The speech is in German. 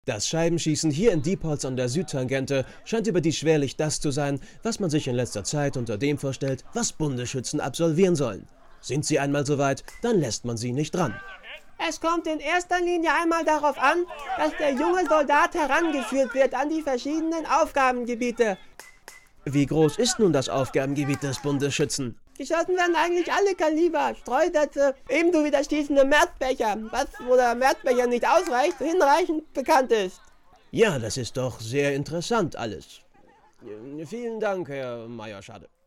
Das Scheibenschießen hier in Diepholz an der Südtangente scheint überdies schwerlich das zu sein, was man sich in letzter Zeit unter dem vorstellt, was Bundesschützen absolvieren sollen. Sind sie einmal soweit, dann lässt man sie nicht dran. Es kommt in erster Linie einmal darauf an, dass der junge Soldat herangeführt wird an die verschiedenen Aufgabengebiete. Wie groß ist nun das Aufgabengebiet des Bundesschützen? Geschossen werden eigentlich alle Kaliber, Streusätze, ebenso wie der schießende Mehrzbecher, was, wo der Mehrzbecher nicht ausreicht, hinreichend bekannt ist. Ja, das ist doch sehr interessant alles. Vielen Dank, Herr Major Schade.